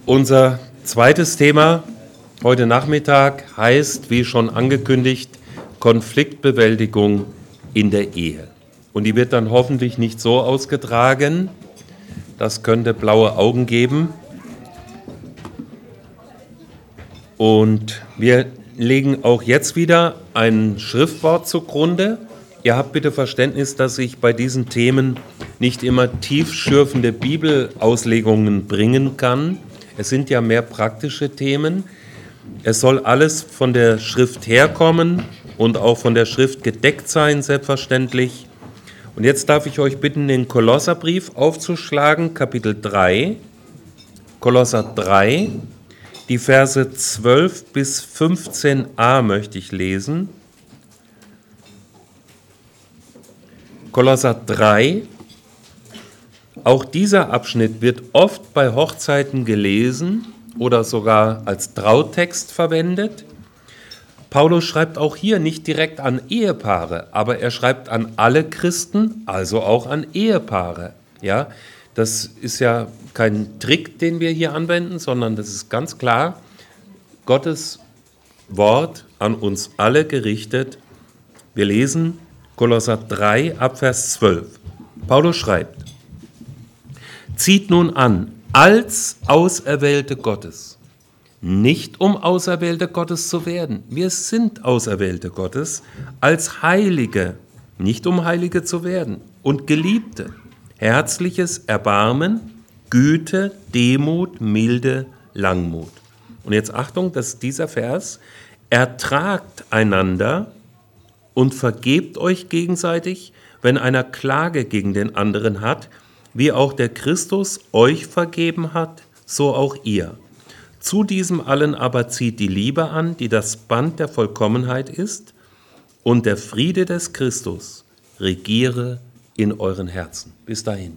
Unser zweites Thema heute Nachmittag heißt, wie schon angekündigt, Konfliktbewältigung in der Ehe. Und die wird dann hoffentlich nicht so ausgetragen, das könnte blaue Augen geben. Und wir legen auch jetzt wieder ein Schriftwort zugrunde. Ihr habt bitte Verständnis, dass ich bei diesen Themen nicht immer tiefschürfende Bibelauslegungen bringen kann. Es sind ja mehr praktische Themen. Es soll alles von der Schrift herkommen und auch von der Schrift gedeckt sein, selbstverständlich. Und jetzt darf ich euch bitten, den Kolosserbrief aufzuschlagen, Kapitel 3, Kolosser 3, die Verse 12 bis 15a möchte ich lesen. Kolosser 3, auch dieser Abschnitt wird oft bei Hochzeiten gelesen oder sogar als Trautext verwendet. Paulus schreibt auch hier nicht direkt an Ehepaare, aber er schreibt an alle Christen, also auch an Ehepaare. Ja, das ist ja kein Trick, den wir hier anwenden, sondern das ist ganz klar Gottes Wort an uns alle gerichtet. Wir lesen Kolosser 3 ab Vers 12. Paulus schreibt: Zieht nun an, als Auserwählte Gottes, nicht um Auserwählte Gottes zu werden. Wir sind Auserwählte Gottes, als Heilige, nicht um Heilige zu werden. Und Geliebte, herzliches Erbarmen, Güte, Demut, Milde, Langmut. Und jetzt Achtung, das ist dieser Vers. Ertragt einander und vergebt euch gegenseitig, wenn einer Klage gegen den anderen hat, wie auch der Christus euch vergeben hat, so auch ihr. Zu diesem allen aber zieht die Liebe an, die das Band der Vollkommenheit ist, und der Friede des Christus regiere in euren Herzen. Bis dahin.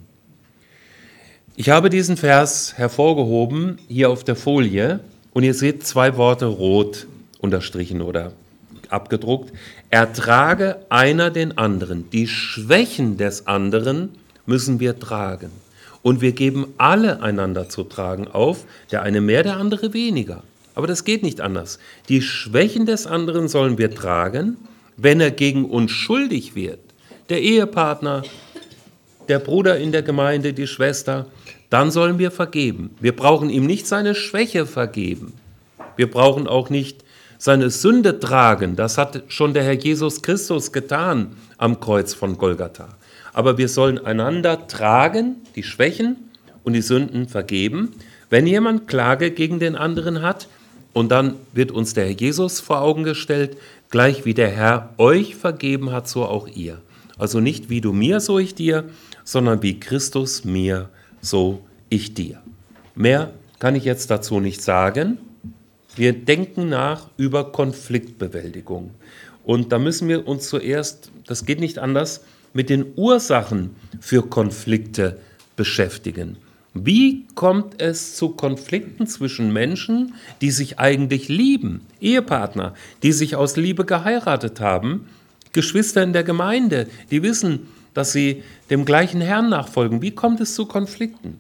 Ich habe diesen Vers hervorgehoben, hier auf der Folie, und ihr seht zwei Worte rot unterstrichen oder abgedruckt. Ertrage einer den anderen. Die Schwächen des anderen müssen wir tragen. Und wir geben alle einander zu tragen auf, der eine mehr, der andere weniger. Aber das geht nicht anders. Die Schwächen des anderen sollen wir tragen, wenn er gegen uns schuldig wird. Der Ehepartner, der Bruder in der Gemeinde, die Schwester, dann sollen wir vergeben. Wir brauchen ihm nicht seine Schwäche vergeben. Wir brauchen auch nicht seine Sünde tragen. Das hat schon der Herr Jesus Christus getan am Kreuz von Golgatha. Aber wir sollen einander tragen, die Schwächen und die Sünden vergeben. Wenn jemand Klage gegen den anderen hat, und dann wird uns der Herr Jesus vor Augen gestellt, gleich wie der Herr euch vergeben hat, so auch ihr. Also nicht wie du mir, so ich dir, sondern wie Christus mir, so ich dir. Mehr kann ich jetzt dazu nicht sagen. Wir denken nach über Konfliktbewältigung. Und da müssen wir uns zuerst, das geht nicht anders, mit den Ursachen für Konflikte beschäftigen. Wie kommt es zu Konflikten zwischen Menschen, die sich eigentlich lieben, Ehepartner, die sich aus Liebe geheiratet haben, Geschwister in der Gemeinde, die wissen, dass sie dem gleichen Herrn nachfolgen? Wie kommt es zu Konflikten?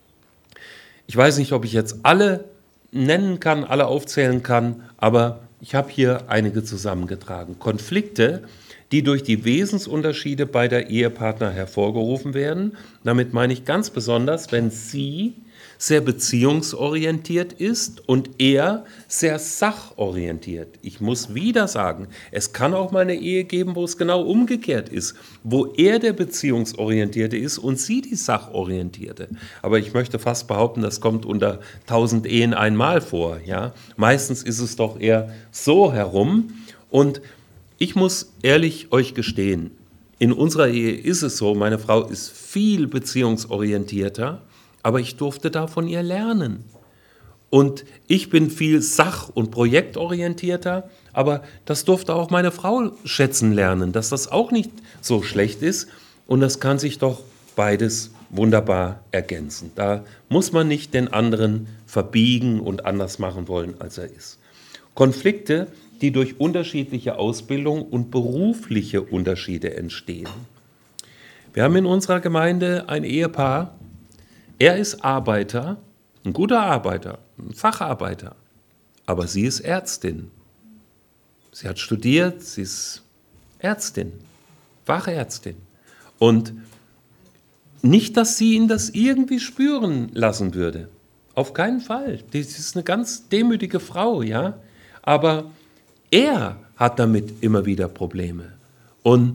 Ich weiß nicht, ob ich jetzt alle nennen kann, alle aufzählen kann, aber ich habe hier einige zusammengetragen. Konflikte, die durch die Wesensunterschiede beider Ehepartner hervorgerufen werden. Damit meine ich ganz besonders, wenn sie sehr beziehungsorientiert ist und er sehr sachorientiert. Ich muss wieder sagen, es kann auch mal eine Ehe geben, wo es genau umgekehrt ist, wo er der Beziehungsorientierte ist und sie die Sachorientierte. Aber ich möchte fast behaupten, das kommt unter 1000 Ehen einmal vor. Ja? Meistens ist es doch eher so herum. Und ich muss ehrlich euch gestehen, in unserer Ehe ist es so, meine Frau ist viel beziehungsorientierter, aber ich durfte da von ihr lernen. Und ich bin viel sach- und projektorientierter, aber das durfte auch meine Frau schätzen lernen, dass das auch nicht so schlecht ist und das kann sich doch beides wunderbar ergänzen. Da muss man nicht den anderen verbiegen und anders machen wollen, als er ist. Konflikte, die durch unterschiedliche Ausbildung und berufliche Unterschiede entstehen. Wir haben in unserer Gemeinde ein Ehepaar, er ist Arbeiter ein guter Arbeiter, ein Facharbeiter. Aber sie ist Ärztin. Sie hat studiert, sie ist Ärztin, Fachärztin. Und nicht, dass sie ihn das irgendwie spüren lassen würde. Auf keinen Fall. Sie ist eine ganz demütige Frau, ja. Aber er hat damit immer wieder Probleme. Und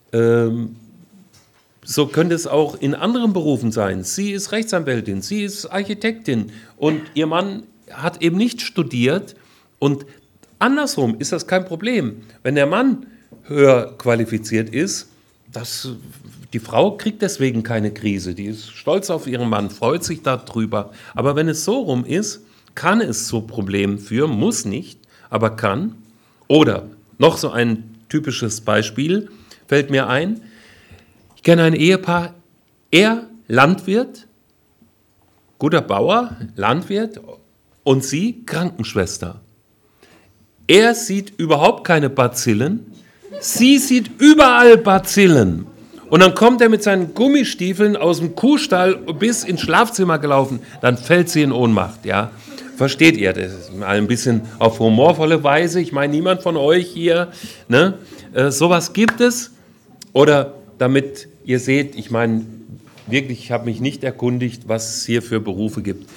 so könnte es auch in anderen Berufen sein. Sie ist Rechtsanwältin, sie ist Architektin und ihr Mann hat eben nicht studiert. Und andersrum ist das kein Problem. Wenn der Mann höher qualifiziert ist, die Frau kriegt deswegen keine Krise. Die ist stolz auf ihren Mann, freut sich darüber. Aber wenn es so rum ist, kann es zu Problemen führen, muss nicht, aber kann. Oder noch so ein typisches Beispiel fällt mir ein. Ich kenne ein Ehepaar, er Landwirt, guter Bauer, Landwirt und sie Krankenschwester. Er sieht überhaupt keine Bazillen, sie sieht überall Bazillen. Und dann kommt er mit seinen Gummistiefeln aus dem Kuhstall bis ins Schlafzimmer gelaufen, dann fällt sie in Ohnmacht, ja. Versteht ihr? Das ist mal ein bisschen auf humorvolle Weise. Ich meine, niemand von euch hier, ne? Sowas gibt es. Oder damit ihr seht, ich meine, wirklich, ich habe mich nicht erkundigt, was es hier für Berufe gibt.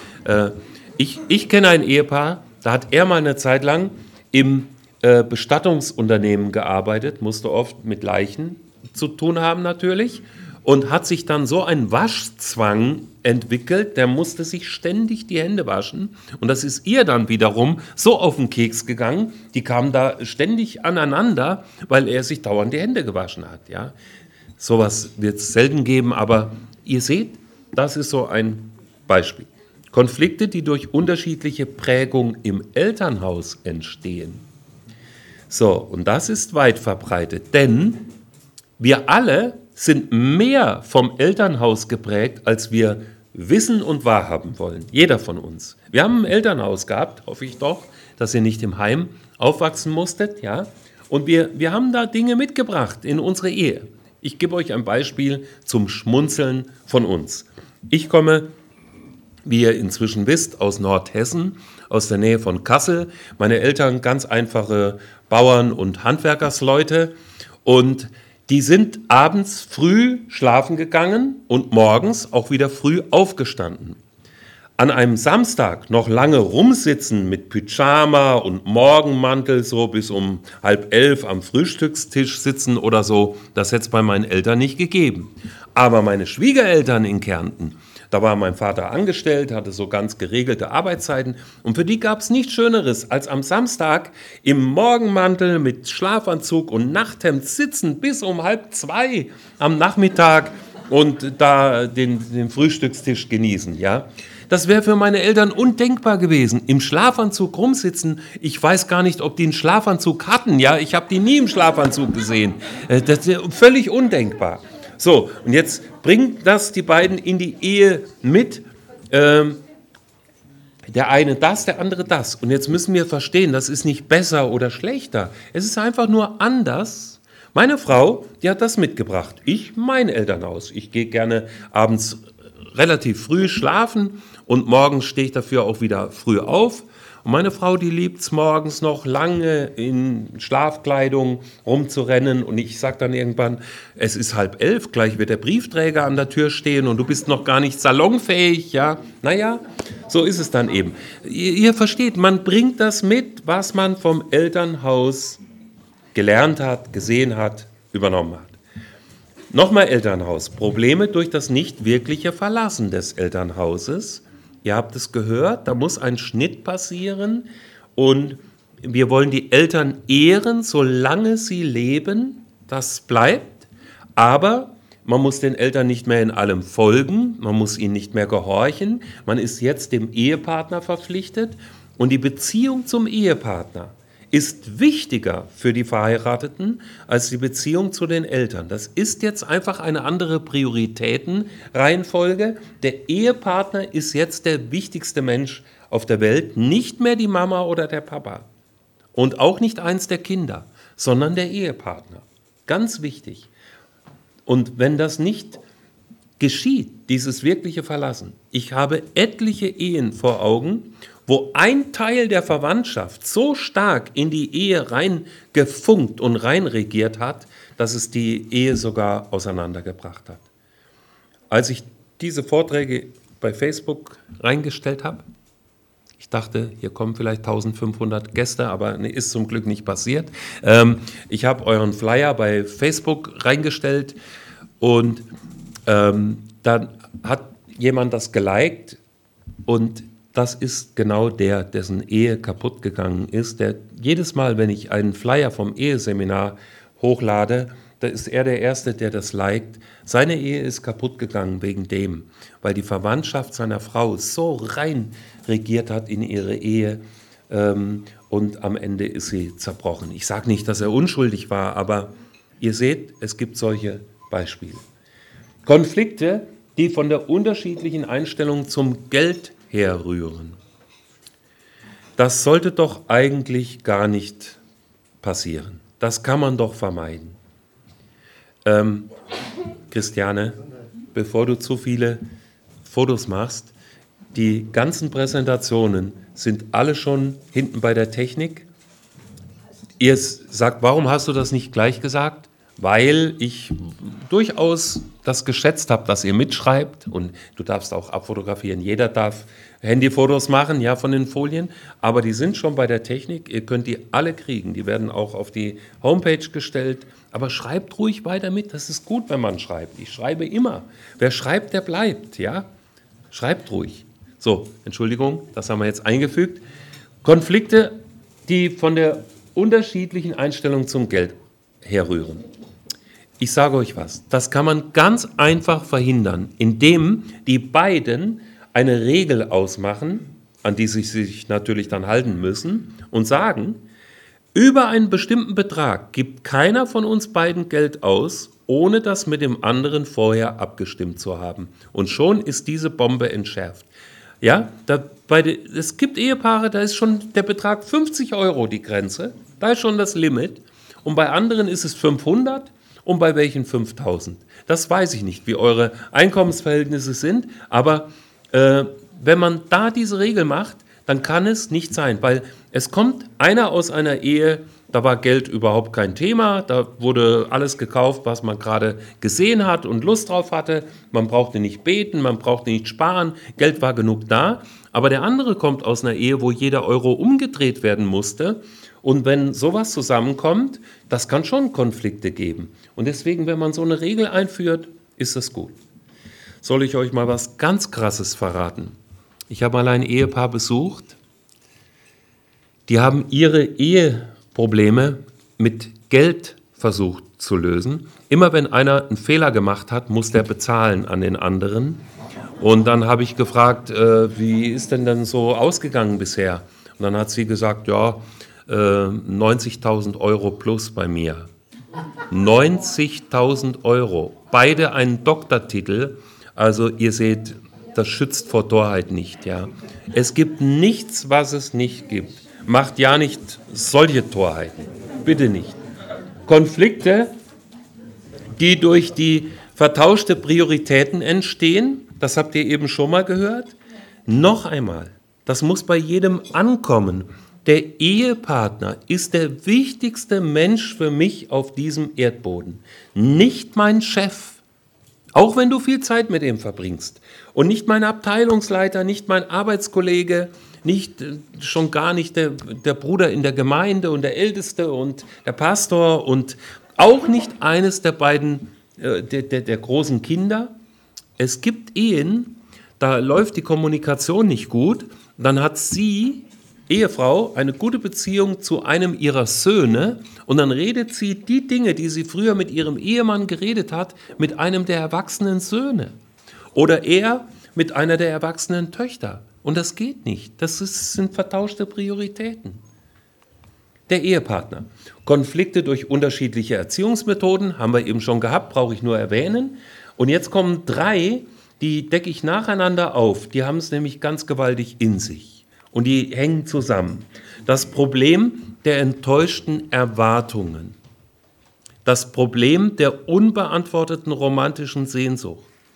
Ich kenne ein Ehepaar, da hat er mal eine Zeit lang im Bestattungsunternehmen gearbeitet, musste oft mit Leichen zu tun haben natürlich und hat sich dann so einen Waschzwang entwickelt, der musste sich ständig die Hände waschen und das ist ihr dann wiederum so auf den Keks gegangen, die kamen da ständig aneinander, weil er sich dauernd die Hände gewaschen hat. Ja? Sowas wird es selten geben, aber ihr seht, das ist so ein Beispiel. Konflikte, die durch unterschiedliche Prägung im Elternhaus entstehen. So, und das ist weit verbreitet, denn wir alle sind mehr vom Elternhaus geprägt, als wir wissen und wahrhaben wollen. Jeder von uns. Wir haben ein Elternhaus gehabt, hoffe ich doch, dass ihr nicht im Heim aufwachsen musstet, ja. Und wir haben da Dinge mitgebracht in unsere Ehe. Ich gebe euch ein Beispiel zum Schmunzeln von uns. Ich komme, wie ihr inzwischen wisst, aus Nordhessen, aus der Nähe von Kassel. Meine Eltern ganz einfache Bauern und Handwerkersleute und die sind abends früh schlafen gegangen und morgens auch wieder früh aufgestanden. An einem Samstag noch lange rumsitzen mit Pyjama und Morgenmantel, so bis um 10:30 am Frühstückstisch sitzen oder so, das hätte es bei meinen Eltern nicht gegeben. Aber meine Schwiegereltern in Kärnten, da war mein Vater angestellt, hatte so ganz geregelte Arbeitszeiten und für die gab es nichts Schöneres, als am Samstag im Morgenmantel mit Schlafanzug und Nachthemd sitzen bis um 1:30 am Nachmittag und da den Frühstückstisch genießen, ja. Das wäre für meine Eltern undenkbar gewesen. Im Schlafanzug rumsitzen, ich weiß gar nicht, ob die einen Schlafanzug hatten, ja. Ich habe die nie im Schlafanzug gesehen. Das ist völlig undenkbar. So, und jetzt bringt das die beiden in die Ehe mit. Der eine das, der andere das. Und jetzt müssen wir verstehen, das ist nicht besser oder schlechter. Es ist einfach nur anders. Meine Frau, die hat das mitgebracht. Ich, mein Elternhaus. Ich gehe gerne abends relativ früh schlafen und morgens stehe ich dafür auch wieder früh auf. Und meine Frau, die liebt es morgens noch lange in Schlafkleidung rumzurennen und ich sage dann irgendwann, es ist 10:30, gleich wird der Briefträger an der Tür stehen und du bist noch gar nicht salonfähig, ja. Naja, so ist es dann eben. Ihr versteht, man bringt das mit, was man vom Elternhaus gelernt hat, gesehen hat, übernommen hat. Nochmal Elternhaus, Probleme durch das nicht wirkliche Verlassen des Elternhauses. Ihr habt es gehört, da muss ein Schnitt passieren und wir wollen die Eltern ehren, solange sie leben, das bleibt, aber man muss den Eltern nicht mehr in allem folgen, man muss ihnen nicht mehr gehorchen, man ist jetzt dem Ehepartner verpflichtet und die Beziehung zum Ehepartner ist wichtiger für die Verheirateten als die Beziehung zu den Eltern. Das ist jetzt einfach eine andere Prioritätenreihenfolge. Der Ehepartner ist jetzt der wichtigste Mensch auf der Welt, nicht mehr die Mama oder der Papa und auch nicht eins der Kinder, sondern der Ehepartner. Ganz wichtig. Und wenn das nicht geschieht dieses wirkliche Verlassen. Ich habe etliche Ehen vor Augen, wo ein Teil der Verwandtschaft so stark in die Ehe reingefunkt und reinregiert hat, dass es die Ehe sogar auseinandergebracht hat. Als ich diese Vorträge bei Facebook reingestellt habe, ich dachte, hier kommen vielleicht 1500 Gäste, aber ist zum Glück nicht passiert. Ich habe euren Flyer bei Facebook reingestellt und dann hat jemand das geliked und das ist genau dessen Ehe kaputt gegangen ist. Der jedes Mal, wenn ich einen Flyer vom Eheseminar hochlade, da ist er der Erste, der das liked. Seine Ehe ist kaputt gegangen wegen dem, weil die Verwandtschaft seiner Frau so rein regiert hat in ihre Ehe und am Ende ist sie zerbrochen. Ich sage nicht, dass er unschuldig war, aber ihr seht, es gibt solche Beispiele. Konflikte, die von der unterschiedlichen Einstellung zum Geld herrühren. Das sollte doch eigentlich gar nicht passieren. Das kann man doch vermeiden. Christiane, bevor du zu viele Fotos machst, die ganzen Präsentationen sind alle schon hinten bei der Technik. Ihr sagt, warum hast du das nicht gleich gesagt? Weil ich durchaus das geschätzt habe, dass ihr mitschreibt und du darfst auch abfotografieren. Jeder darf Handyfotos machen, ja, von den Folien, aber die sind schon bei der Technik. Ihr könnt die alle kriegen. Die werden auch auf die Homepage gestellt. Aber schreibt ruhig weiter mit. Das ist gut, wenn man schreibt. Ich schreibe immer. Wer schreibt, der bleibt, ja? Schreibt ruhig. So, Entschuldigung, das haben wir jetzt eingefügt. Konflikte, die von der unterschiedlichen Einstellung zum Geld herrühren. Ich sage euch was, das kann man ganz einfach verhindern, indem die beiden eine Regel ausmachen, an die sie sich natürlich dann halten müssen und sagen, über einen bestimmten Betrag gibt keiner von uns beiden Geld aus, ohne das mit dem anderen vorher abgestimmt zu haben. Und schon ist diese Bombe entschärft. Ja, es gibt Ehepaare, da ist schon der Betrag 50 € die Grenze, da ist schon das Limit. Und bei anderen ist es 500 und bei welchen 5000. Das weiß ich nicht, wie eure Einkommensverhältnisse sind, aber wenn man da diese Regel macht, dann kann es nicht sein, weil es kommt einer aus einer Ehe, da war Geld überhaupt kein Thema, da wurde alles gekauft, was man gerade gesehen hat und Lust drauf hatte, man brauchte nicht beten, man brauchte nicht sparen, Geld war genug da, aber der andere kommt aus einer Ehe, wo jeder Euro umgedreht werden musste und wenn sowas zusammenkommt, das kann schon Konflikte geben und deswegen, wenn man so eine Regel einführt, ist das gut. Soll ich euch mal was ganz Krasses verraten? Ich habe mal ein Ehepaar besucht, die haben ihre Eheprobleme mit Geld versucht zu lösen. Immer wenn einer einen Fehler gemacht hat, muss der bezahlen an den anderen. Und dann habe ich gefragt, wie ist denn dann so ausgegangen bisher? Und dann hat sie gesagt, ja, 90.000 € plus bei mir. 90.000 €, beide einen Doktortitel. Also ihr seht, das schützt vor Torheit nicht. Ja. Es gibt nichts, was es nicht gibt. Macht ja nicht solche Torheiten. Bitte nicht. Konflikte, die durch die vertauschte Prioritäten entstehen, das habt ihr eben schon mal gehört. Noch einmal, das muss bei jedem ankommen. Der Ehepartner ist der wichtigste Mensch für mich auf diesem Erdboden. Nicht mein Chef. Auch wenn du viel Zeit mit ihm verbringst. Und nicht mein Abteilungsleiter, nicht mein Arbeitskollege, schon gar nicht der Bruder in der Gemeinde und der Älteste und der Pastor und auch nicht eines der beiden, der großen Kinder. Es gibt Ehen, da läuft die Kommunikation nicht gut. Dann hat sie, Ehefrau, eine gute Beziehung zu einem ihrer Söhne und dann redet sie die Dinge, die sie früher mit ihrem Ehemann geredet hat, mit einem der erwachsenen Söhne. Oder er mit einer der erwachsenen Töchter. Und das geht nicht. Das sind vertauschte Prioritäten. Der Ehepartner. Konflikte durch unterschiedliche Erziehungsmethoden, haben wir eben schon gehabt, brauche ich nur erwähnen. Und jetzt kommen 3, die decke ich nacheinander auf. Die haben es nämlich ganz gewaltig in sich. Und die hängen zusammen. Das Problem der enttäuschten Erwartungen. Das Problem der unbeantworteten romantischen Sehnsucht.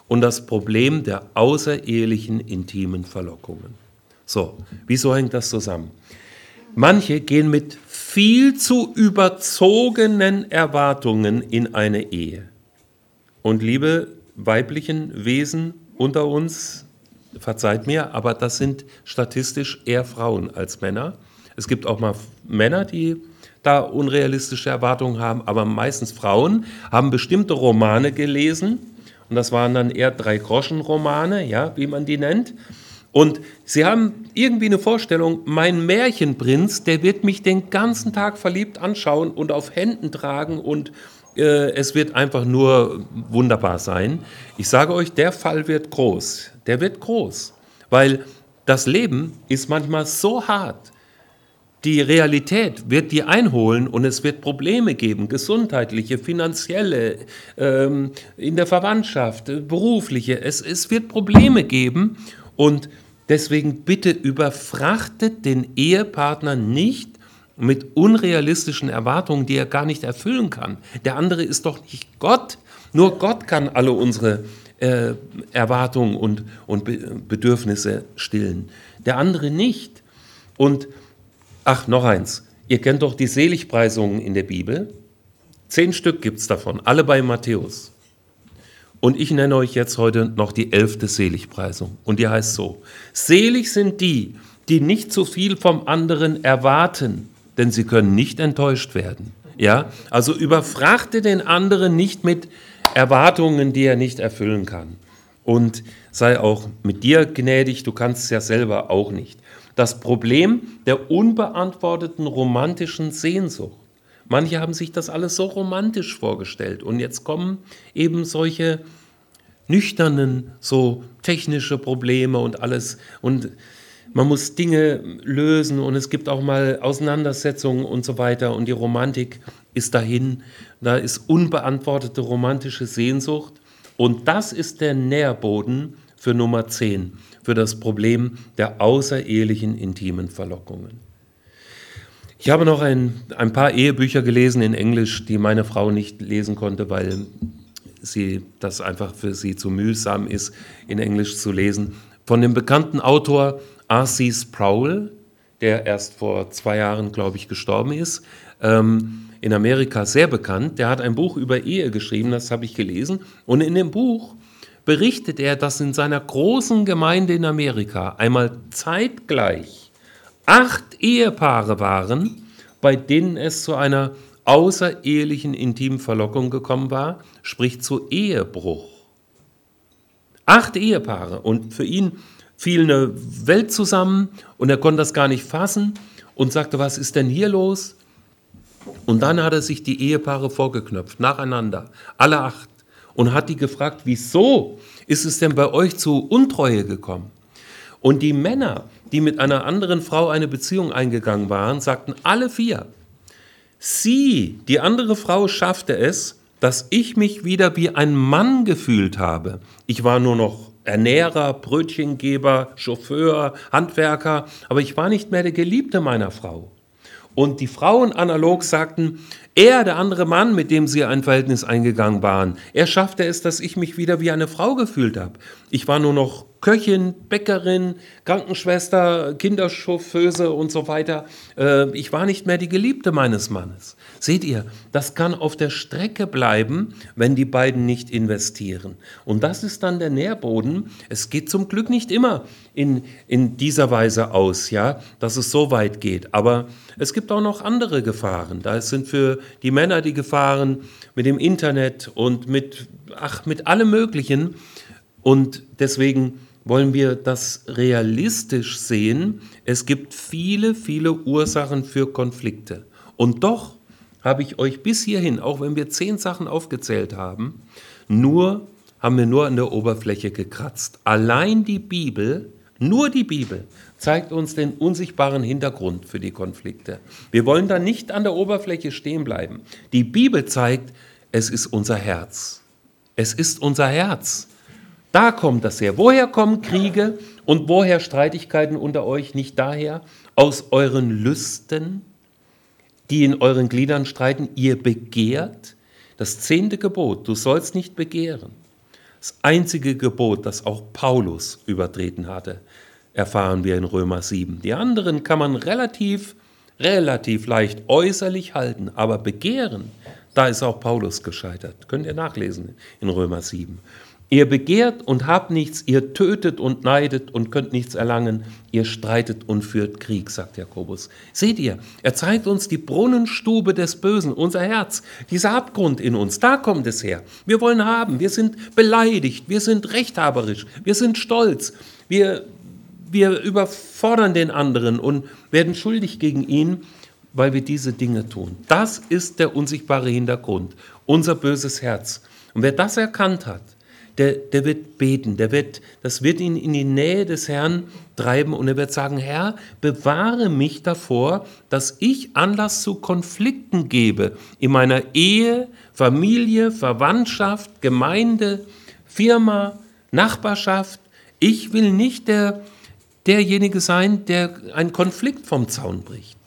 und das Problem der außerehelichen intimen Verlockungen. So, wieso hängt das zusammen? Manche gehen mit viel zu überzogenen Erwartungen in eine Ehe. Und liebe weiblichen Wesen unter uns, verzeiht mir, aber das sind statistisch eher Frauen als Männer. Es gibt auch mal Männer, die da unrealistische Erwartungen haben, aber meistens Frauen haben bestimmte Romane gelesen und das waren dann eher 3-Groschen-Romane, ja, wie man die nennt. Und sie haben irgendwie eine Vorstellung, mein Märchenprinz, der wird mich den ganzen Tag verliebt anschauen und auf Händen tragen und es wird einfach nur wunderbar sein. Ich sage euch, der Fall wird groß. Der wird groß, weil das Leben ist manchmal so hart. Die Realität wird die einholen und es wird Probleme geben, gesundheitliche, finanzielle, in der Verwandtschaft, berufliche. Es wird Probleme geben und deswegen bitte überfrachtet den Ehepartner nicht mit unrealistischen Erwartungen, die er gar nicht erfüllen kann. Der andere ist doch nicht Gott. Nur Gott kann alle unsere Erwartungen und Bedürfnisse stillen. Der andere nicht. Und, ach, noch eins. Ihr kennt doch die Seligpreisungen in der Bibel. 10 Stück gibt es davon, alle bei Matthäus. Und ich nenne euch jetzt heute noch die 11. Seligpreisung. Und die heißt so: Selig sind die, die nicht zu viel vom anderen erwarten, denn sie können nicht enttäuscht werden. Ja? Also überfrachte den anderen nicht mit Erwartungen, die er nicht erfüllen kann. Und sei auch mit dir gnädig, du kannst es ja selber auch nicht. Das Problem der unbeantworteten romantischen Sehnsucht. Manche haben sich das alles so romantisch vorgestellt und jetzt kommen eben solche nüchternen, so technische Probleme und alles und man muss Dinge lösen und es gibt auch mal Auseinandersetzungen und so weiter und die Romantik ist dahin, da ist unbeantwortete romantische Sehnsucht und das ist der Nährboden für Nummer 10, für das Problem der außerehelichen intimen Verlockungen. Ich habe noch ein paar Ehebücher gelesen in Englisch, die meine Frau nicht lesen konnte, weil das einfach für sie zu mühsam ist, in Englisch zu lesen. Von dem bekannten Autor R.C. Sproul, der erst vor 2 Jahren, glaube ich, gestorben ist, in Amerika sehr bekannt. Der hat ein Buch über Ehe geschrieben, das habe ich gelesen. Und in dem Buch berichtet er, dass in seiner großen Gemeinde in Amerika einmal zeitgleich 8 Ehepaare waren, bei denen es zu einer außerehelichen intimen Verlockung gekommen war, sprich zu Ehebruch. 8 Ehepaare und für ihn fiel eine Welt zusammen und er konnte das gar nicht fassen und sagte, was ist denn hier los? Und dann hat er sich die Ehepaare vorgeknöpft, nacheinander, alle 8, und hat die gefragt, wieso ist es denn bei euch zu Untreue gekommen? Und die Männer, die mit einer anderen Frau eine Beziehung eingegangen waren, sagten alle 4, die andere Frau schaffte es, dass ich mich wieder wie ein Mann gefühlt habe. Ich war nur noch Ernährer, Brötchengeber, Chauffeur, Handwerker, aber ich war nicht mehr der Geliebte meiner Frau. Und die Frauen analog sagten, der andere Mann, mit dem sie ein Verhältnis eingegangen waren, er schaffte es, dass ich mich wieder wie eine Frau gefühlt habe. Ich war nur noch Köchin, Bäckerin, Krankenschwester, Kinderchauffeuse und so weiter. Ich war nicht mehr die Geliebte meines Mannes. Seht ihr, das kann auf der Strecke bleiben, wenn die beiden nicht investieren. Und das ist dann der Nährboden. Es geht zum Glück nicht immer in dieser Weise aus, ja, dass es so weit geht. Aber es gibt auch noch andere Gefahren. Da sind für die Männer die Gefahren mit dem Internet und mit allem Möglichen. Und deswegen wollen wir das realistisch sehen. Es gibt viele, viele Ursachen für Konflikte. Und doch habe ich euch bis hierhin, auch wenn wir 10 Sachen aufgezählt haben, haben wir nur an der Oberfläche gekratzt. Allein die Bibel, nur die Bibel, zeigt uns den unsichtbaren Hintergrund für die Konflikte. Wir wollen da nicht an der Oberfläche stehen bleiben. Die Bibel zeigt, es ist unser Herz. Es ist unser Herz. Da kommt das her. Woher kommen Kriege und woher Streitigkeiten unter euch? Nicht daher, aus euren Lüsten, die in euren Gliedern streiten. Ihr begehrt. Das 10. Gebot, du sollst nicht begehren. Das einzige Gebot, das auch Paulus übertreten hatte, erfahren wir in Römer 7. Die anderen kann man relativ leicht äußerlich halten, aber begehren, da ist auch Paulus gescheitert. Könnt ihr nachlesen in Römer 7. Ihr begehrt und habt nichts, ihr tötet und neidet und könnt nichts erlangen, ihr streitet und führt Krieg, sagt Jakobus. Seht ihr, er zeigt uns die Brunnenstube des Bösen, unser Herz, dieser Abgrund in uns, da kommt es her. Wir wollen haben, wir sind beleidigt, wir sind rechthaberisch, wir sind stolz, wir überfordern den anderen und werden schuldig gegen ihn, weil wir diese Dinge tun. Das ist der unsichtbare Hintergrund, unser böses Herz. Und wer das erkannt hat, der wird beten, das wird ihn in die Nähe des Herrn treiben und er wird sagen, Herr, bewahre mich davor, dass ich Anlass zu Konflikten gebe in meiner Ehe, Familie, Verwandtschaft, Gemeinde, Firma, Nachbarschaft. Ich will nicht derjenige sein, der einen Konflikt vom Zaun bricht.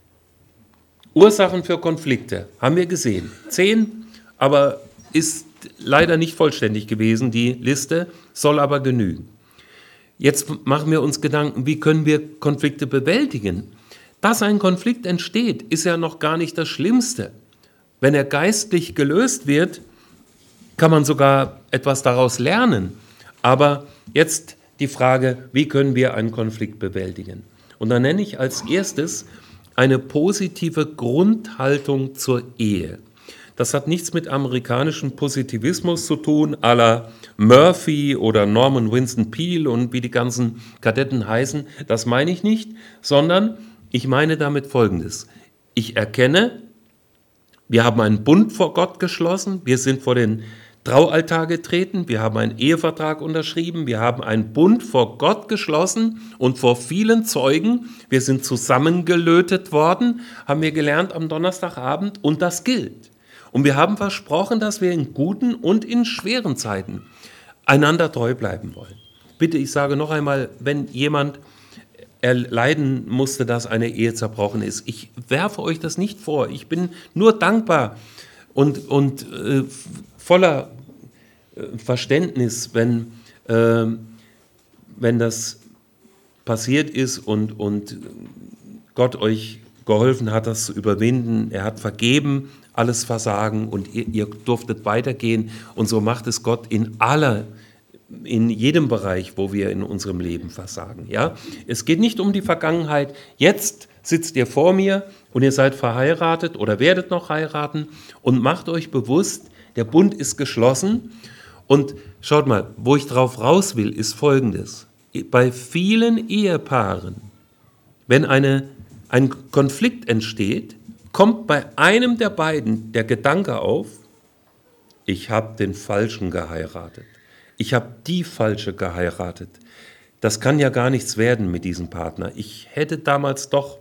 Ursachen für Konflikte haben wir gesehen. 10, aber ist leider nicht vollständig gewesen, die Liste, soll aber genügen. Jetzt machen wir uns Gedanken, wie können wir Konflikte bewältigen? Dass ein Konflikt entsteht, ist ja noch gar nicht das Schlimmste. Wenn er geistlich gelöst wird, kann man sogar etwas daraus lernen. Aber jetzt die Frage, wie können wir einen Konflikt bewältigen? Und da nenne ich als erstes eine positive Grundhaltung zur Ehe. Das hat nichts mit amerikanischem Positivismus zu tun, à la Murphy oder Norman Winston Peale und wie die ganzen Kadetten heißen. Das meine ich nicht, sondern ich meine damit Folgendes. Ich erkenne, wir haben einen Bund vor Gott geschlossen, wir sind vor den Traualtar getreten, wir haben einen Ehevertrag unterschrieben, wir haben einen Bund vor Gott geschlossen und vor vielen Zeugen, wir sind zusammengelötet worden, haben wir gelernt am Donnerstagabend und das gilt. Und wir haben versprochen, dass wir in guten und in schweren Zeiten einander treu bleiben wollen. Bitte, ich sage noch einmal, wenn jemand erleiden musste, dass eine Ehe zerbrochen ist, ich werfe euch das nicht vor. Ich bin nur dankbar und voller Verständnis, wenn das passiert ist und Gott euch geholfen hat, das zu überwinden. Er hat vergeben, alles Versagen und ihr durftet weitergehen. Und so macht es Gott in jedem Bereich, wo wir in unserem Leben versagen. Ja? Es geht nicht um die Vergangenheit. Jetzt sitzt ihr vor mir und ihr seid verheiratet oder werdet noch heiraten und macht euch bewusst, der Bund ist geschlossen. Und schaut mal, wo ich drauf raus will, ist Folgendes. Bei vielen Ehepaaren, wenn ein Konflikt entsteht, kommt bei einem der beiden der Gedanke auf, ich habe den Falschen geheiratet. Ich habe die Falsche geheiratet. Das kann ja gar nichts werden mit diesem Partner. Ich hätte damals doch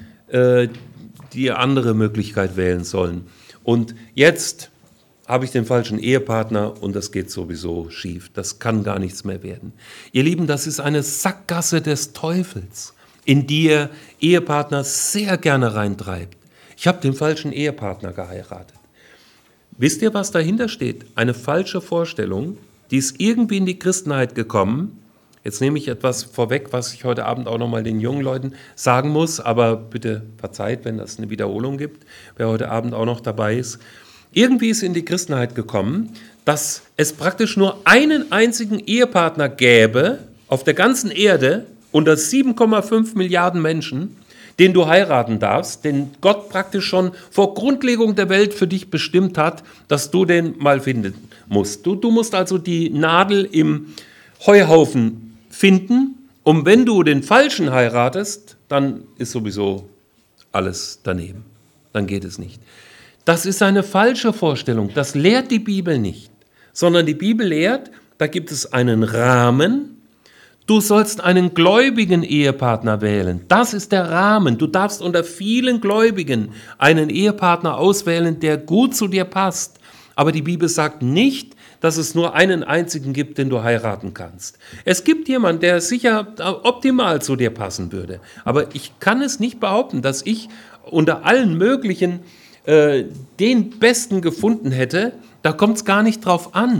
die andere Möglichkeit wählen sollen. Und jetzt habe ich den falschen Ehepartner und das geht sowieso schief. Das kann gar nichts mehr werden. Ihr Lieben, das ist eine Sackgasse des Teufels, in die ihr Ehepartner sehr gerne reintreibt. Ich habe den falschen Ehepartner geheiratet. Wisst ihr, was dahinter steht? Eine falsche Vorstellung, die ist irgendwie in die Christenheit gekommen. Jetzt nehme ich etwas vorweg, was ich heute Abend auch nochmal den jungen Leuten sagen muss, aber bitte verzeiht, wenn das eine Wiederholung gibt, wer heute Abend auch noch dabei ist. Irgendwie ist in die Christenheit gekommen, dass es praktisch nur einen einzigen Ehepartner gäbe auf der ganzen Erde unter 7,5 Milliarden Menschen, den du heiraten darfst, den Gott praktisch schon vor Grundlegung der Welt für dich bestimmt hat, dass du den mal finden musst. Du musst also die Nadel im Heuhaufen finden, und wenn du den Falschen heiratest, dann ist sowieso alles daneben. Dann geht es nicht. Das ist eine falsche Vorstellung. Das lehrt die Bibel nicht, sondern die Bibel lehrt, da gibt es einen Rahmen. Du sollst einen gläubigen Ehepartner wählen. Das ist der Rahmen. Du darfst unter vielen Gläubigen einen Ehepartner auswählen, der gut zu dir passt. Aber die Bibel sagt nicht, dass es nur einen einzigen gibt, den du heiraten kannst. Es gibt jemanden, der sicher optimal zu dir passen würde. Aber ich kann es nicht behaupten, dass ich unter allen möglichen den Besten gefunden hätte. Da kommt es gar nicht drauf an.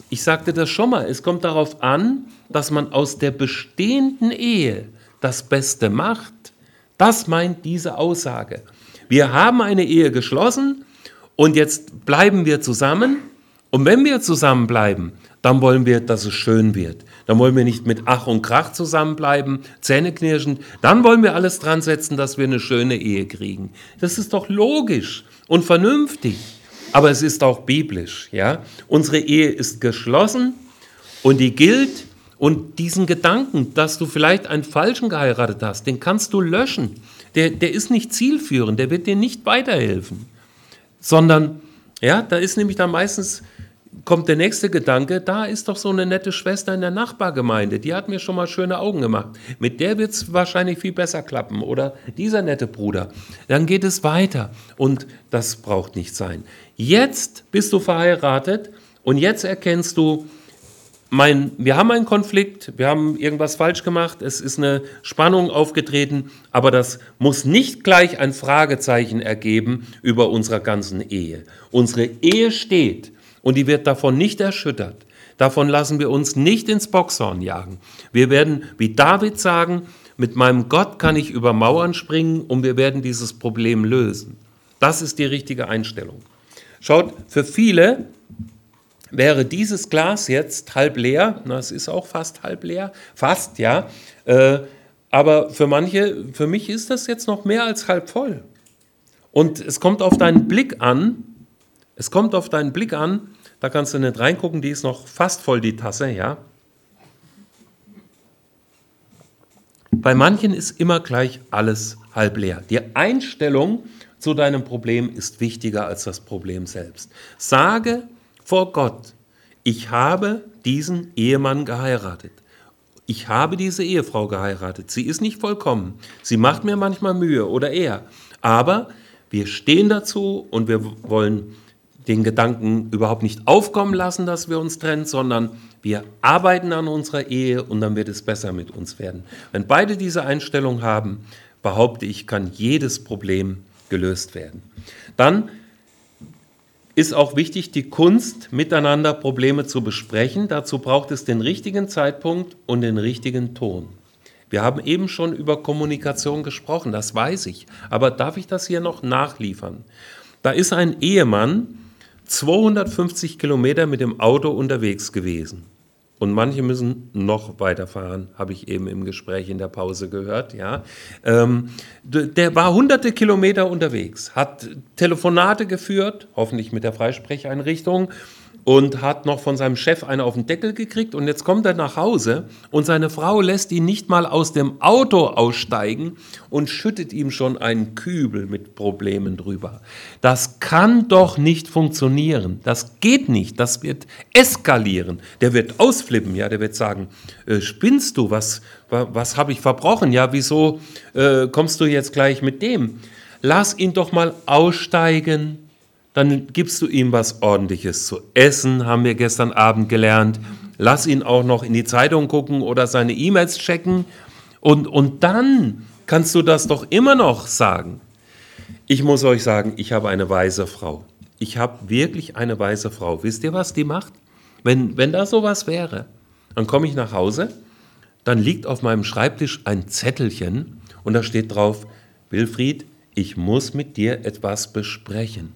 ich sagte das schon mal, es kommt darauf an, dass man aus der bestehenden Ehe das Beste macht. Das meint diese Aussage. Wir haben eine Ehe geschlossen und jetzt bleiben wir zusammen. Und wenn wir zusammenbleiben, dann wollen wir, dass es schön wird. Dann wollen wir nicht mit Ach und Krach zusammenbleiben, zähneknirschend. Dann wollen wir alles dran setzen, dass wir eine schöne Ehe kriegen. Das ist doch logisch und vernünftig. Aber es ist auch biblisch. Ja? Unsere Ehe ist geschlossen und die gilt. Und diesen Gedanken, dass du vielleicht einen Falschen geheiratet hast, den kannst du löschen. Der ist nicht zielführend, der wird dir nicht weiterhelfen. Sondern, ja, da ist nämlich dann meistens, kommt der nächste Gedanke, da ist doch so eine nette Schwester in der Nachbargemeinde, die hat mir schon mal schöne Augen gemacht. Mit der wird es wahrscheinlich viel besser klappen. Oder dieser nette Bruder. Dann geht es weiter. Und das braucht nicht sein. Jetzt bist du verheiratet und jetzt erkennst du, wir haben einen Konflikt, wir haben irgendwas falsch gemacht, es ist eine Spannung aufgetreten, aber das muss nicht gleich ein Fragezeichen ergeben über unsere ganzen Ehe. Unsere Ehe steht und die wird davon nicht erschüttert. Davon lassen wir uns nicht ins Bockshorn jagen. Wir werden, wie David sagen, mit meinem Gott kann ich über Mauern springen und wir werden dieses Problem lösen. Das ist die richtige Einstellung. Schaut, für viele wäre dieses Glas jetzt halb leer, es ist auch fast halb leer, fast, ja, aber für mich ist das jetzt noch mehr als halb voll. Und es kommt auf deinen Blick an, da kannst du nicht reingucken, die ist noch fast voll, die Tasse, ja. Bei manchen ist immer gleich alles halb leer. Die Einstellung zu deinem Problem ist wichtiger als das Problem selbst. Sage vor Gott, ich habe diesen Ehemann geheiratet. Ich habe diese Ehefrau geheiratet. Sie ist nicht vollkommen. Sie macht mir manchmal Mühe oder er. Aber wir stehen dazu und wir wollen den Gedanken überhaupt nicht aufkommen lassen, dass wir uns trennen, sondern wir arbeiten an unserer Ehe und dann wird es besser mit uns werden. Wenn beide diese Einstellung haben, behaupte ich, kann jedes Problem gelöst werden. Dann ist auch wichtig, die Kunst, miteinander Probleme zu besprechen. Dazu braucht es den richtigen Zeitpunkt und den richtigen Ton. Wir haben eben schon über Kommunikation gesprochen, das weiß ich. Aber darf ich das hier noch nachliefern? Da ist ein Ehemann 250 Kilometer mit dem Auto unterwegs gewesen. Und manche müssen noch weiterfahren, habe ich eben im Gespräch in der Pause gehört. Ja. Der war hunderte Kilometer unterwegs, hat Telefonate geführt, hoffentlich mit der Freisprecheinrichtung, und hat noch von seinem Chef eine auf den Deckel gekriegt. Und jetzt kommt er nach Hause und seine Frau lässt ihn nicht mal aus dem Auto aussteigen und schüttet ihm schon einen Kübel mit Problemen drüber. Das kann doch nicht funktionieren. Das geht nicht. Das wird eskalieren. Der wird ausflippen. Ja, der wird sagen, spinnst du? Was habe ich verbrochen? Ja, wieso kommst du jetzt gleich mit dem? Lass ihn doch mal aussteigen. Dann gibst du ihm was Ordentliches zu essen, haben wir gestern Abend gelernt. Lass ihn auch noch in die Zeitung gucken oder seine E-Mails checken. Und dann kannst du das doch immer noch sagen. Ich muss euch sagen, ich habe eine weise Frau. Ich habe wirklich eine weise Frau. Wisst ihr, was die macht? Wenn da sowas wäre, dann komme ich nach Hause, dann liegt auf meinem Schreibtisch ein Zettelchen und da steht drauf, Wilfried, ich muss mit dir etwas besprechen.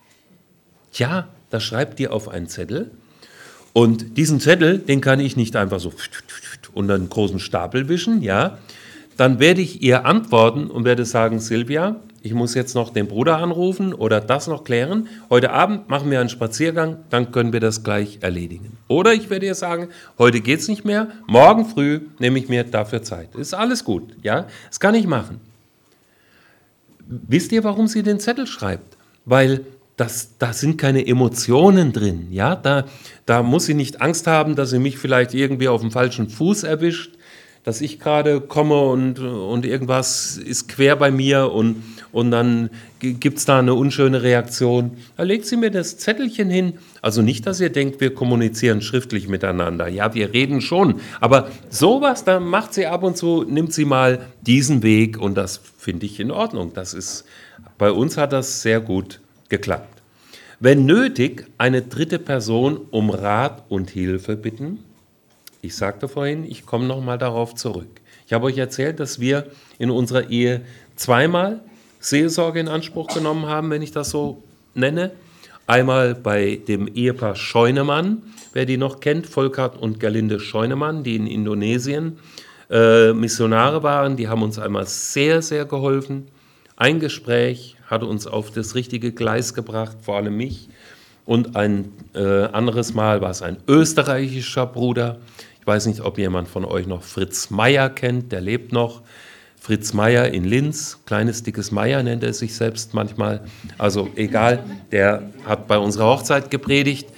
Ja, das schreibt dir auf einen Zettel und diesen Zettel, den kann ich nicht einfach so unter einen großen Stapel wischen, ja. Dann werde ich ihr antworten und werde sagen, Silvia, ich muss jetzt noch den Bruder anrufen oder das noch klären. Heute Abend machen wir einen Spaziergang, dann können wir das gleich erledigen. Oder ich werde ihr sagen, heute geht's nicht mehr, morgen früh nehme ich mir dafür Zeit. Ist alles gut, ja. Das kann ich machen. Wisst ihr, warum sie den Zettel schreibt? Weil da sind keine Emotionen drin, ja, da muss sie nicht Angst haben, dass sie mich vielleicht irgendwie auf dem falschen Fuß erwischt, dass ich gerade komme und irgendwas ist quer bei mir und dann gibt es da eine unschöne Reaktion. Da legt sie mir das Zettelchen hin, also nicht, dass ihr denkt, wir kommunizieren schriftlich miteinander, ja, wir reden schon, aber sowas, da macht sie ab und zu, nimmt sie mal diesen Weg und das finde ich in Ordnung, bei uns hat das sehr gut geklappt. Wenn nötig, eine dritte Person um Rat und Hilfe bitten. Ich sagte vorhin, ich komme nochmal darauf zurück. Ich habe euch erzählt, dass wir in unserer Ehe zweimal Seelsorge in Anspruch genommen haben, wenn ich das so nenne. Einmal bei dem Ehepaar Scheunemann, wer die noch kennt, Volkert und Gerlinde Scheunemann, die in Indonesien Missionare waren. Die haben uns einmal sehr, sehr geholfen. Ein Gespräch hat uns auf das richtige Gleis gebracht, vor allem mich. Und ein anderes Mal war es ein österreichischer Bruder. Ich weiß nicht, ob jemand von euch noch Fritz Meier kennt, der lebt noch. Fritz Meier in Linz, kleines, dickes Meier nennt er sich selbst manchmal. Also egal, der hat bei unserer Hochzeit gepredigt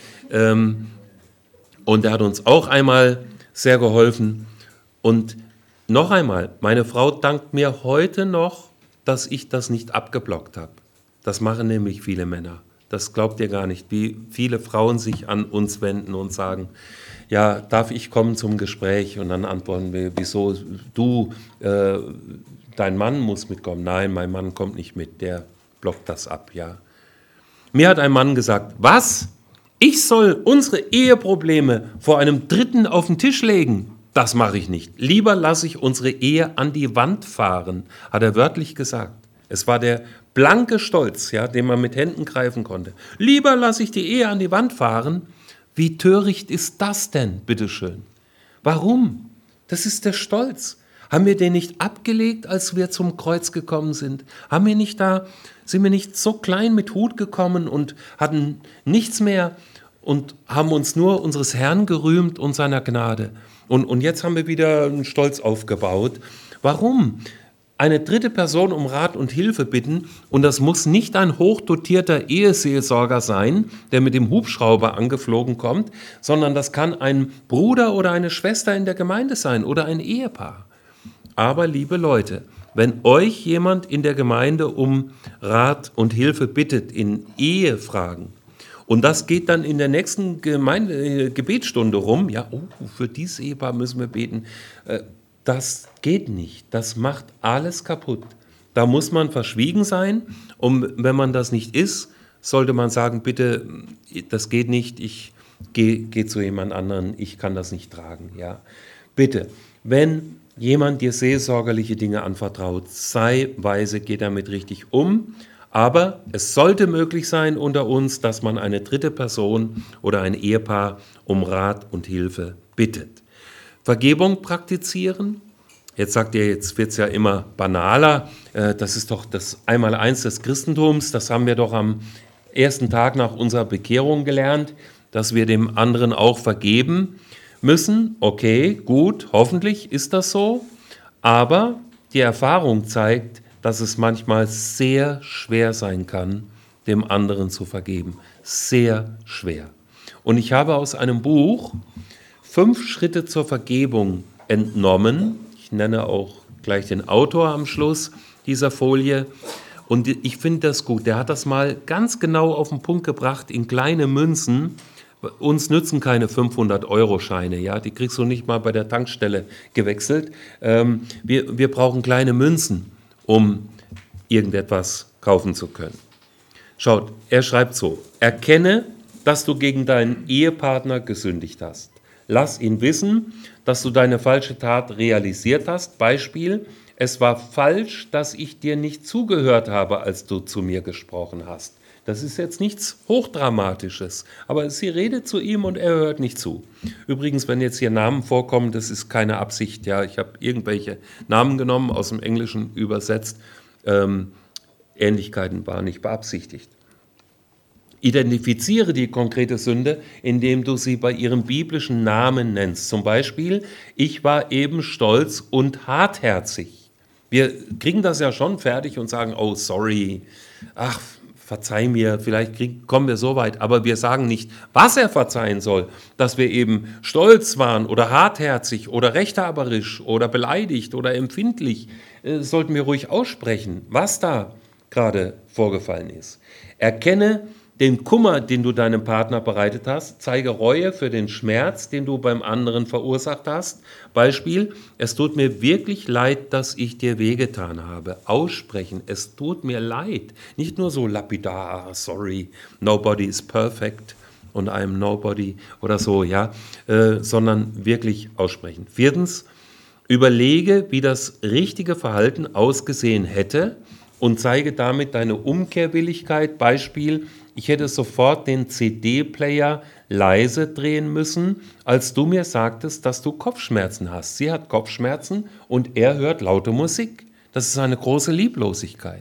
und der hat uns auch einmal sehr geholfen. Und noch einmal, meine Frau dankt mir heute noch, dass ich das nicht abgeblockt habe. Das machen nämlich viele Männer. Das glaubt ihr gar nicht, wie viele Frauen sich an uns wenden und sagen, ja, darf ich kommen zum Gespräch? Und dann antworten wir, wieso du, dein Mann muss mitkommen. Nein, mein Mann kommt nicht mit, der blockt das ab, ja. Mir hat ein Mann gesagt, was? Ich soll unsere Eheprobleme vor einem Dritten auf den Tisch legen? Das mache ich nicht. Lieber lasse ich unsere Ehe an die Wand fahren, hat er wörtlich gesagt. Es war der blanke Stolz, ja, den man mit Händen greifen konnte. Lieber lasse ich die Ehe an die Wand fahren. Wie töricht ist das denn, bitteschön? Warum? Das ist der Stolz. Haben wir den nicht abgelegt, als wir zum Kreuz gekommen sind? Sind wir nicht so klein mit Hut gekommen und hatten nichts mehr und haben uns nur unseres Herrn gerühmt und seiner Gnade? Und jetzt haben wir wieder einen Stolz aufgebaut. Warum? Eine dritte Person um Rat und Hilfe bitten, und das muss nicht ein hochdotierter Eheseelsorger sein, der mit dem Hubschrauber angeflogen kommt, sondern das kann ein Bruder oder eine Schwester in der Gemeinde sein oder ein Ehepaar. Aber liebe Leute, wenn euch jemand in der Gemeinde um Rat und Hilfe bittet in Ehefragen, und das geht dann in der nächsten Gebetsstunde rum, ja, für dieses Ehepaar müssen wir beten, das geht nicht, das macht alles kaputt. Da muss man verschwiegen sein, und wenn man das nicht ist, sollte man sagen, bitte, das geht nicht, ich gehe zu jemand anderen, ich kann das nicht tragen. Ja. Bitte, wenn jemand dir seelsorgerliche Dinge anvertraut, sei weise, geh damit richtig um, aber es sollte möglich sein unter uns, dass man eine dritte Person oder ein Ehepaar um Rat und Hilfe bittet. Vergebung praktizieren. Jetzt sagt ihr, jetzt wird es ja immer banaler. Das ist doch das Einmaleins des Christentums. Das haben wir doch am ersten Tag nach unserer Bekehrung gelernt, dass wir dem anderen auch vergeben müssen. Okay, gut, hoffentlich ist das so. Aber die Erfahrung zeigt, dass es manchmal sehr schwer sein kann, dem anderen zu vergeben. Sehr schwer. Und ich habe aus einem Buch 5 Schritte zur Vergebung entnommen. Ich nenne auch gleich den Autor am Schluss dieser Folie. Und ich finde das gut. Der hat das mal ganz genau auf den Punkt gebracht in kleine Münzen. Uns nützen keine 500-Euro-Scheine, ja? Die kriegst du nicht mal bei der Tankstelle gewechselt. Wir brauchen kleine Münzen, um irgendetwas kaufen zu können. Schaut, er schreibt so: Erkenne, dass du gegen deinen Ehepartner gesündigt hast. Lass ihn wissen, dass du deine falsche Tat realisiert hast. Beispiel: Es war falsch, dass ich dir nicht zugehört habe, als du zu mir gesprochen hast. Das ist jetzt nichts Hochdramatisches, aber sie redet zu ihm und er hört nicht zu. Übrigens, wenn jetzt hier Namen vorkommen, das ist keine Absicht. Ja, ich habe irgendwelche Namen genommen, aus dem Englischen übersetzt. Ähnlichkeiten waren nicht beabsichtigt. Identifiziere die konkrete Sünde, indem du sie bei ihrem biblischen Namen nennst. Zum Beispiel, ich war eben stolz und hartherzig. Wir kriegen das ja schon fertig und sagen, oh sorry, ach, verzeih mir, vielleicht kommen wir so weit, aber wir sagen nicht, was er verzeihen soll, dass wir eben stolz waren oder hartherzig oder rechthaberisch oder beleidigt oder empfindlich, sollten wir ruhig aussprechen, was da gerade vorgefallen ist. Erkenne, den Kummer, den du deinem Partner bereitet hast. Zeige Reue für den Schmerz, den du beim anderen verursacht hast. Beispiel, es tut mir wirklich leid, dass ich dir wehgetan habe. Aussprechen, es tut mir leid. Nicht nur so lapidar, sorry, nobody is perfect und I'm nobody oder so, ja, sondern wirklich aussprechen. Viertens, überlege, wie das richtige Verhalten ausgesehen hätte und zeige damit deine Umkehrwilligkeit. Beispiel, ich hätte sofort den CD-Player leise drehen müssen, als du mir sagtest, dass du Kopfschmerzen hast. Sie hat Kopfschmerzen und er hört laute Musik. Das ist eine große Lieblosigkeit.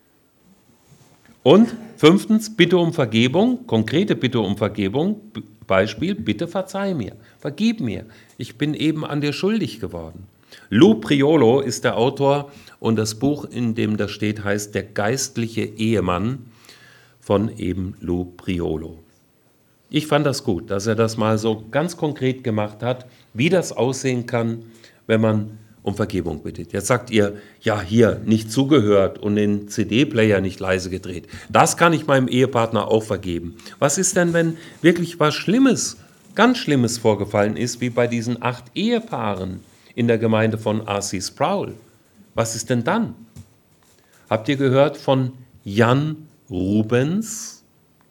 Und fünftens, Bitte um Vergebung, konkrete Bitte um Vergebung. Beispiel, bitte verzeih mir, vergib mir, ich bin eben an dir schuldig geworden. Lou Priolo ist der Autor und das Buch, in dem das steht, heißt Der geistliche Ehemann von eben Lou Priolo. Ich fand das gut, dass er das mal so ganz konkret gemacht hat, wie das aussehen kann, wenn man um Vergebung bittet. Jetzt sagt ihr, ja hier, nicht zugehört und den CD-Player nicht leise gedreht. Das kann ich meinem Ehepartner auch vergeben. Was ist denn, wenn wirklich was Schlimmes, ganz Schlimmes vorgefallen ist, wie bei diesen 8 Ehepaaren in der Gemeinde von R.C. Sproul? Was ist denn dann? Habt ihr gehört von Jan Rubens?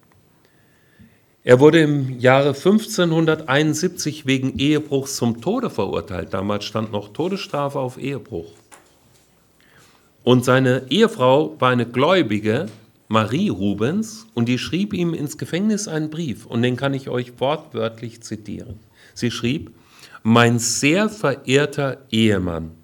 Er wurde im Jahre 1571 wegen Ehebruchs zum Tode verurteilt. Damals stand noch Todesstrafe auf Ehebruch. Und seine Ehefrau war eine Gläubige, Marie Rubens, und die schrieb ihm ins Gefängnis einen Brief. Und den kann ich euch wortwörtlich zitieren. Sie schrieb: Mein sehr verehrter Ehemann,